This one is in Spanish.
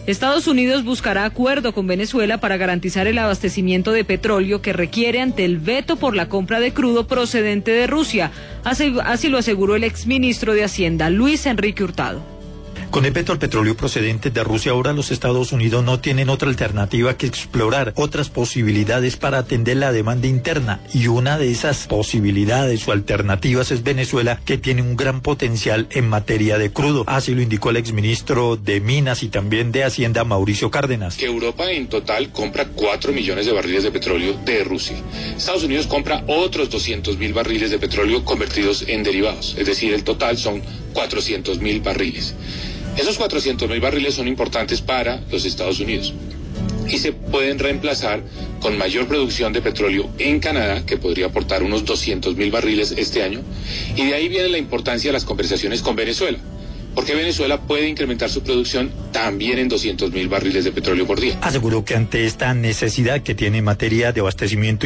Estados Unidos buscará acuerdo con Venezuela para garantizar el abastecimiento de petróleo que requiere ante el veto por la compra de crudo procedente de Rusia. Así lo aseguró el exministro de Hacienda, Luis Enrique Hurtado. Con el veto al petróleo procedente de Rusia, ahora los Estados Unidos no tienen otra alternativa que explorar otras posibilidades para atender la demanda interna, y una de esas posibilidades o alternativas es Venezuela, que tiene un gran potencial en materia de crudo. Así lo indicó el exministro de Minas y también de Hacienda, Mauricio Cárdenas. Que Europa en total compra 4 millones de barriles de petróleo de Rusia. Estados Unidos compra otros 200.000 barriles de petróleo convertidos en derivados, es decir, el total son 400.000 barriles. Esos 400.000 barriles son importantes para los Estados Unidos y se pueden reemplazar con mayor producción de petróleo en Canadá, que podría aportar unos 200.000 barriles este año, y de ahí viene la importancia de las conversaciones con Venezuela, porque Venezuela puede incrementar su producción también en 200.000 barriles de petróleo por día. Aseguró que ante esta necesidad que tiene en materia de abastecimiento